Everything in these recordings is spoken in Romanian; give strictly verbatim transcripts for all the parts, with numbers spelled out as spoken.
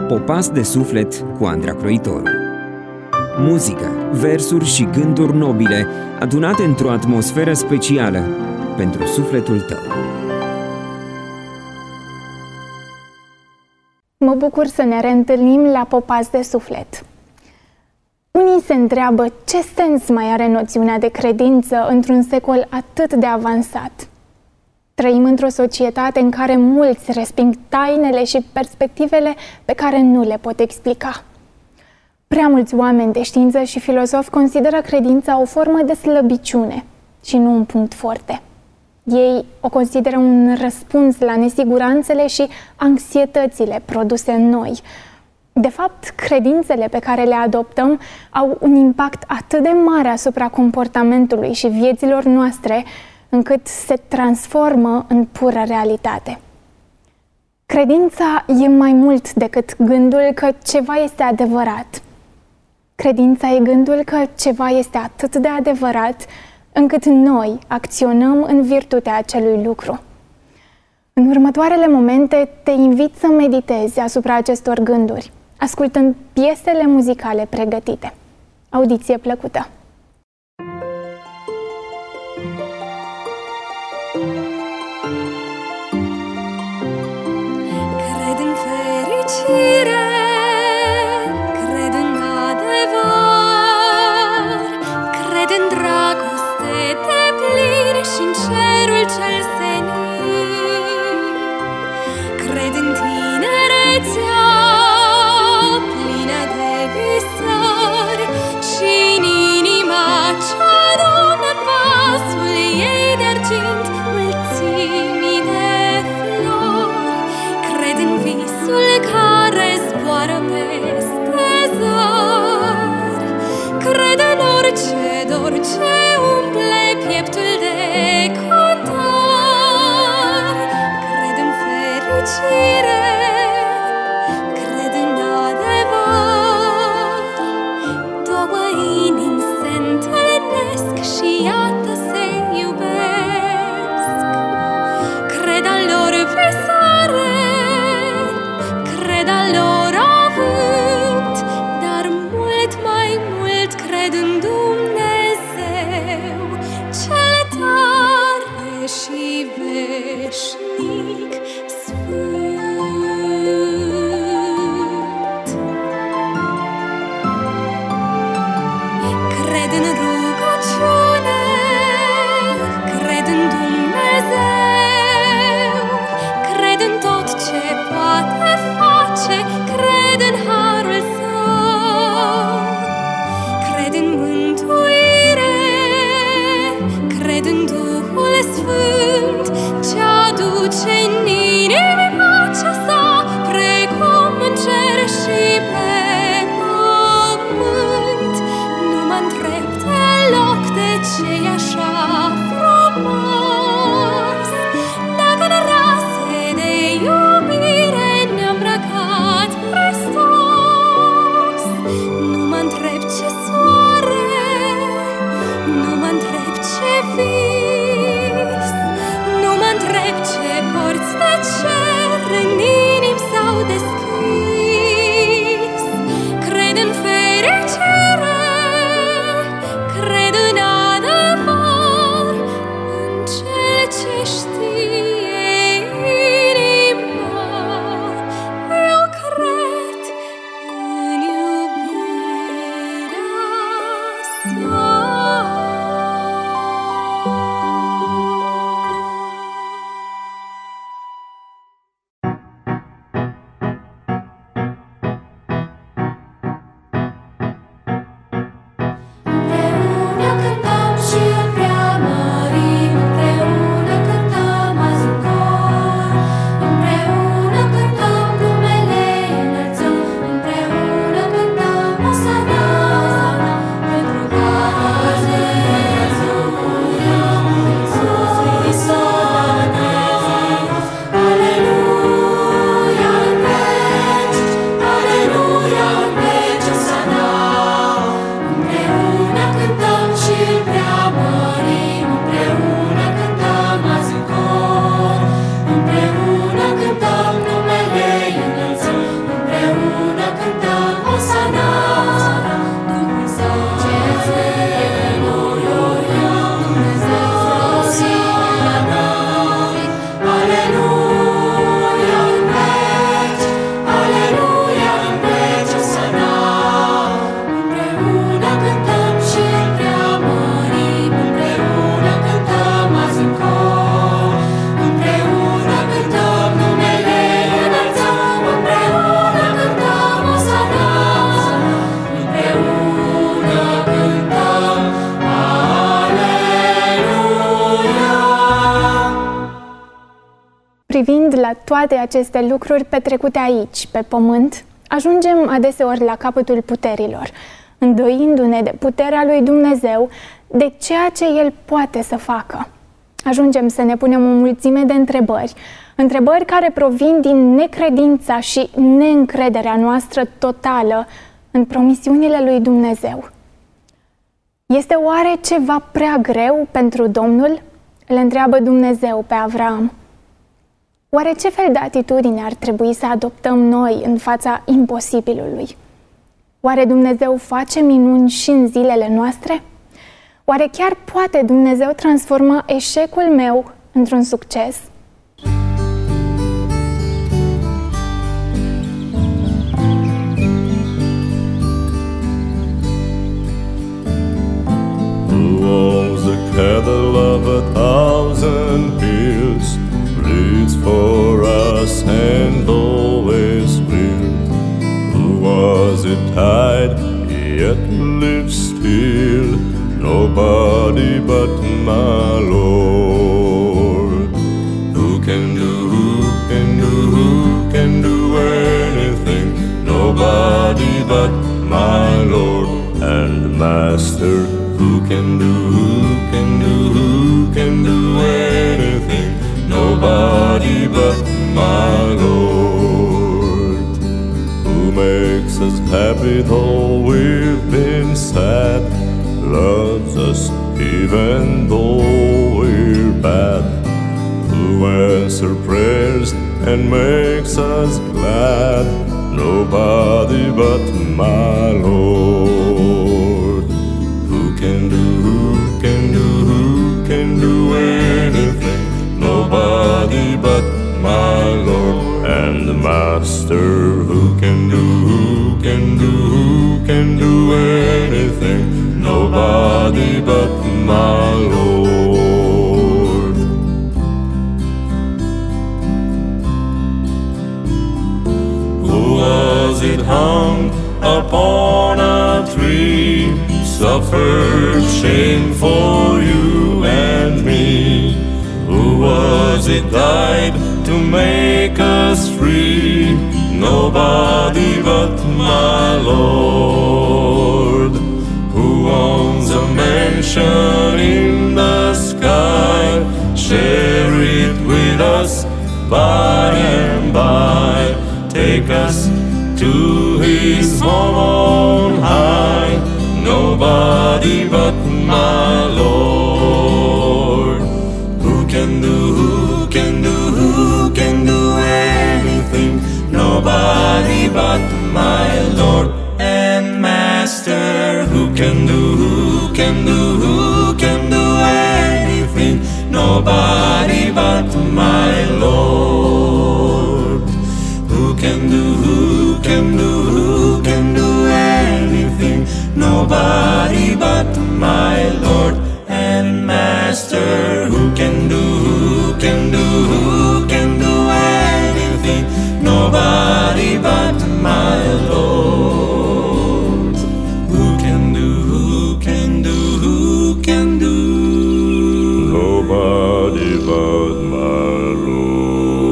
Popas de suflet cu Andra Croitoru. Muzică, versuri și gânduri nobile adunate într-o atmosferă specială pentru sufletul tău. Mă bucur să ne reîntâlnim la Popas de suflet. Unii se întreabă ce sens mai are noțiunea de credință într-un secol atât de avansat. Trăim într-o societate în care mulți resping tainele și perspectivele pe care nu le pot explica. Prea mulți oameni de știință și filozofi consideră credința o formă de slăbiciune și nu un punct forte. Ei o consideră un răspuns la nesiguranțele și anxietățile produse în noi. De fapt, credințele pe care le adoptăm au un impact atât de mare asupra comportamentului și vieților noastre, încât se transformă în pură realitate. Credința e mai mult decât gândul că ceva este adevărat. Credința e gândul că ceva este atât de adevărat încât noi acționăm în virtutea acelui lucru. În următoarele momente te invit să meditezi asupra acestor gânduri, ascultând piesele muzicale pregătite. Audiție plăcută! Cred în fericire, cred în adevăr, cred în dragoste deplin și în cerul cel senin. Cred în tinerețea plină de visări și în inima ce adună în vasul ei de argint mulțimi de flori. Cred în visul care zboară peste zări. Cred în orice dor ce umple pieptul de cotor. Cred în fericire, cred în adevăr. Două inimi se întâlnesc și iată se iubesc. Cred al lor visare, cred al lor avânt, dar mult mai mult cred în Dumnezeu, cel tare și veșnic sfânt. Cred în rugăciune, cred în Dumnezeu, cred în tot ce poate face, la toate aceste lucruri petrecute aici, pe pământ, ajungem adeseori la capătul puterilor, îndoindu-ne de puterea lui Dumnezeu, de ceea ce El poate să facă. Ajungem să ne punem o mulțime de întrebări, întrebări care provin din necredința și neîncrederea noastră totală în promisiunile lui Dumnezeu. Este oare ceva prea greu pentru Domnul? Îl întreabă Dumnezeu pe Avram. Oare ce fel de atitudine ar trebui să adoptăm noi în fața imposibilului? Oare Dumnezeu face minuni și în zilele noastre? Oare chiar poate Dumnezeu transforma eșecul meu într-un succes? Cattle of a thousand hills bleeds for us and always will. Who was it died, yet lives still? Nobody but my Lord. Who can do, who can do, who can do anything? Nobody but my Lord and Master. Who can do, who can do, who can do anything? Nobody but my Lord. Who makes us happy though we've been sad, loves us even though we're bad. Who answers prayers and makes us glad? Nobody but my Lord. Who can do, who can do, who can do anything? Nobody but my Lord and the Master. Who can do, who can do, who can do anything? Nobody but my Lord. Who was it hung upon a tree? Suffered shame for you and me. Who was it died to make us free? Nobody but my Lord. Who owns a mansion in the sky? Share it with us by and by. Take us to His home on high. Nobody but my Lord. Who can do, who can do, who can do anything? Nobody but my Lord and Master. Who can do, who can do, who can do anything? Nobody but my Lord. Who can do, who can do, who can do anything? Nobody but my Lord and Master. Who can do, who can do, who can do anything? Nobody but my Lord. Who can do, who can do, who can do? Nobody but my Lord.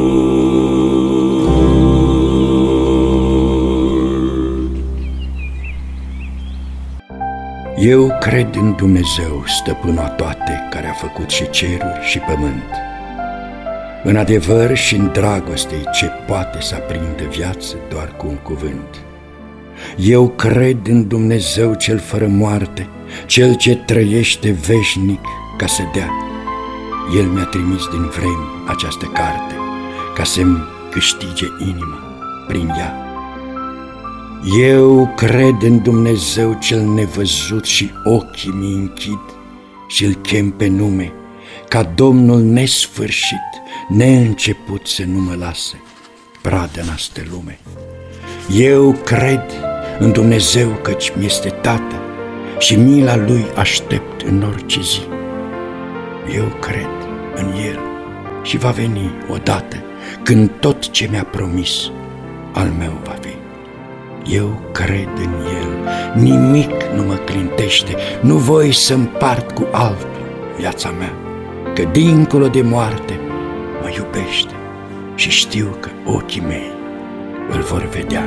Eu cred în Dumnezeu, stăpânul a toate, care a făcut și ceruri și pământ. În adevăr și în dragoste ce poate să aprindă viață doar cu un cuvânt. Eu cred în Dumnezeu cel fără moarte, cel ce trăiește veșnic ca să dea. El mi-a trimis din vremi această carte ca să-mi câștige inima prin ea. Eu cred în Dumnezeu cel nevăzut și ochii mi închid și îl chem pe nume, ca Domnul nesfârșit, neînceput să nu mă lase pradă în astă lume. Eu cred în Dumnezeu căci mi-este Tată și mila Lui aștept în orice zi. Eu cred în El și va veni odată când tot ce mi-a promis al meu va fi. Eu cred în El, nimic nu mă clintește, nu voi să împart cu altul viața mea, că dincolo de moarte mă iubește și știu că ochii mei îl vor vedea.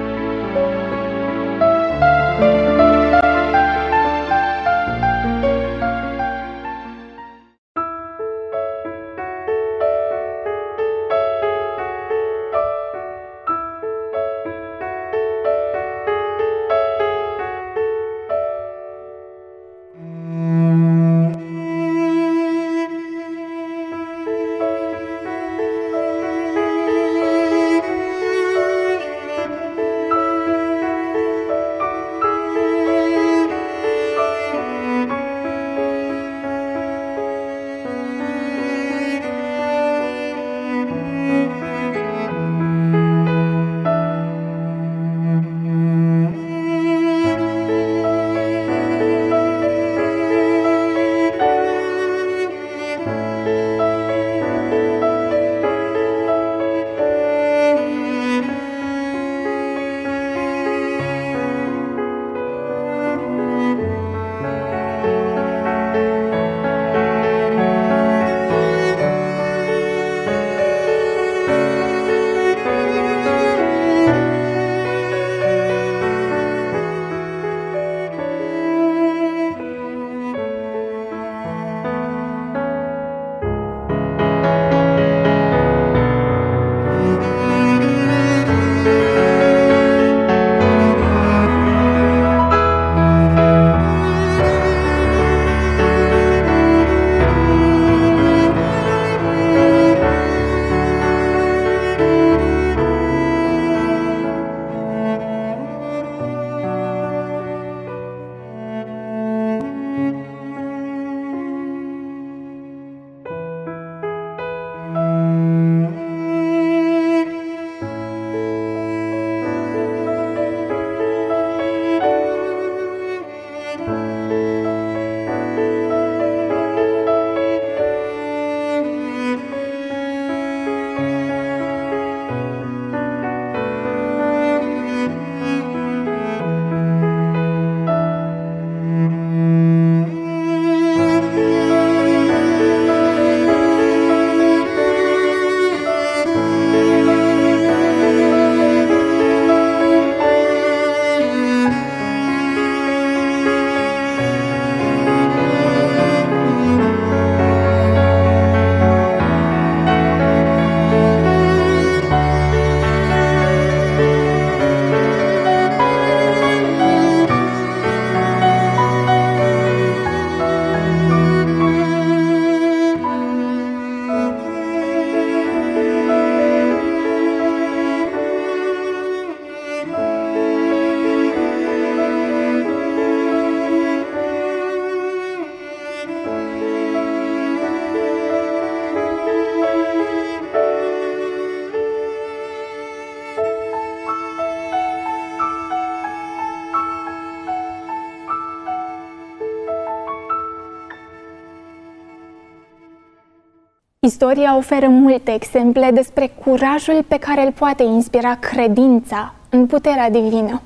Istoria oferă multe exemple despre curajul pe care îl poate inspira credința în puterea divină.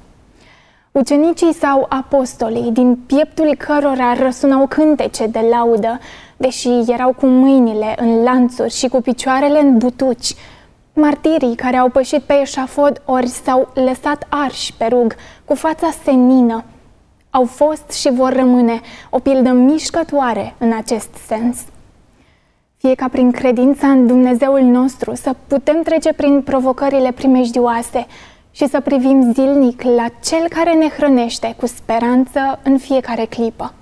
Ucenicii sau apostolii, din pieptul cărora răsunau cântece de laudă, deși erau cu mâinile în lanțuri și cu picioarele în butuci, martirii care au pășit pe eșafod ori s-au lăsat arși pe rug, cu fața senină, au fost și vor rămâne o pildă mișcătoare în acest sens. Fie ca prin credința în Dumnezeul nostru să putem trece prin provocările primejdioase și să privim zilnic la Cel care ne hrănește cu speranță în fiecare clipă.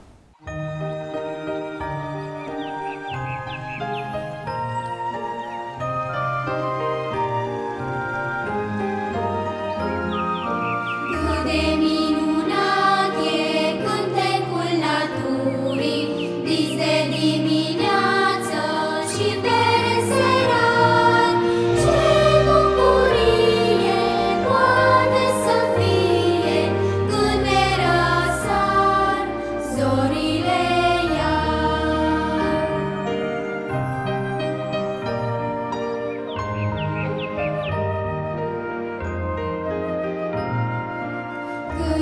Cât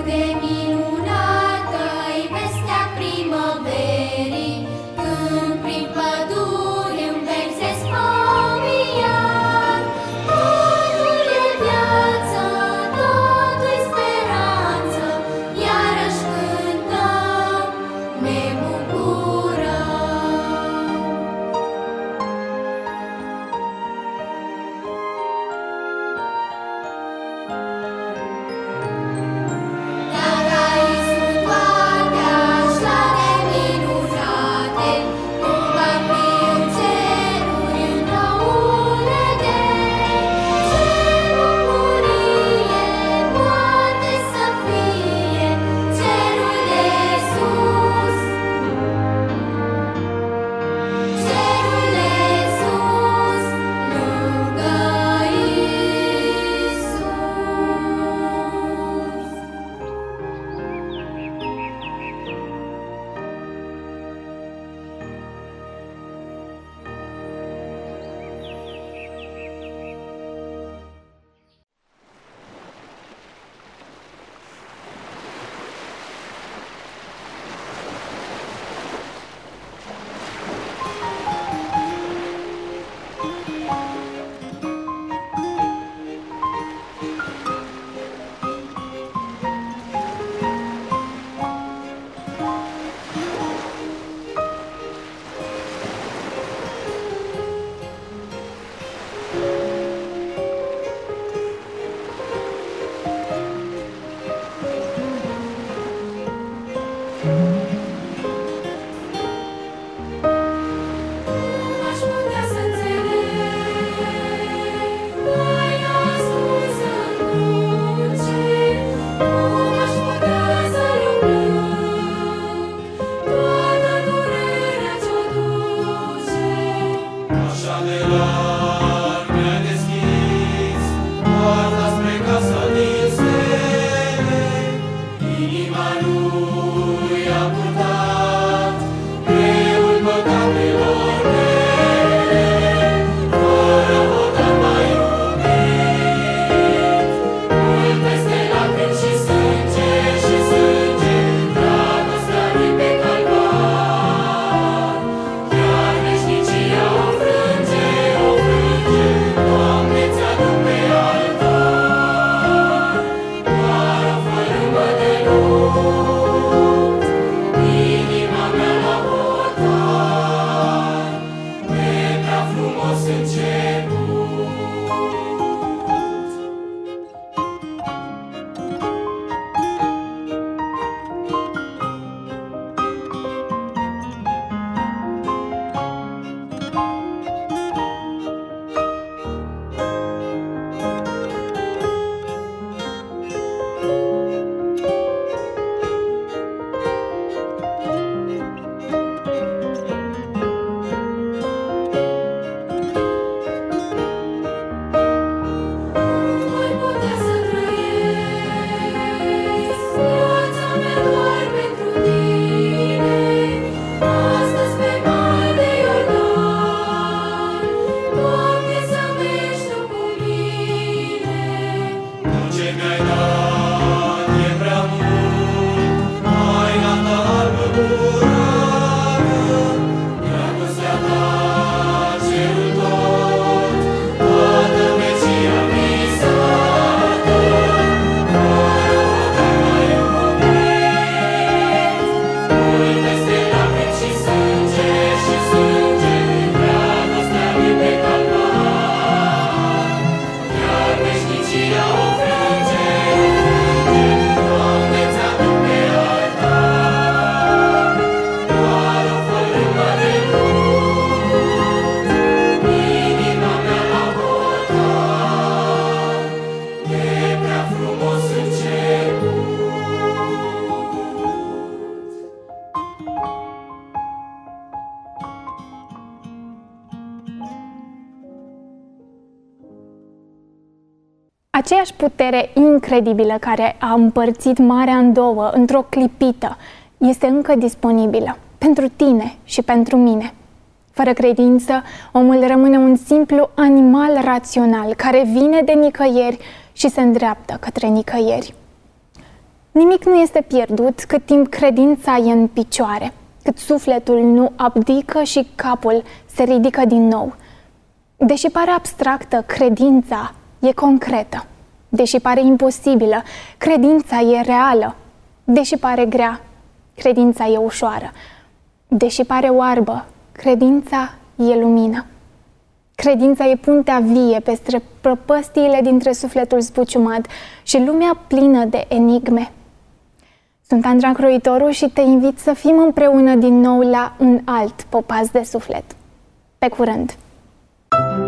aceeași putere incredibilă care a împărțit marea în două într-o clipită este încă disponibilă pentru tine și pentru mine. Fără credință, omul rămâne un simplu animal rațional care vine de nicăieri și se îndreaptă către nicăieri. Nimic nu este pierdut cât timp credința e în picioare, cât sufletul nu abdică și capul se ridică din nou. Deși pare abstractă, credința e concretă. Deși pare imposibilă, credința e reală. Deși pare grea, credința e ușoară. Deși pare oarbă, credința e lumină. Credința e puntea vie peste prăpăstiile dintre sufletul zbuciumat și lumea plină de enigme. Sunt Andra Croitoru și te invit să fim împreună din nou la un alt popas de suflet. Pe curând!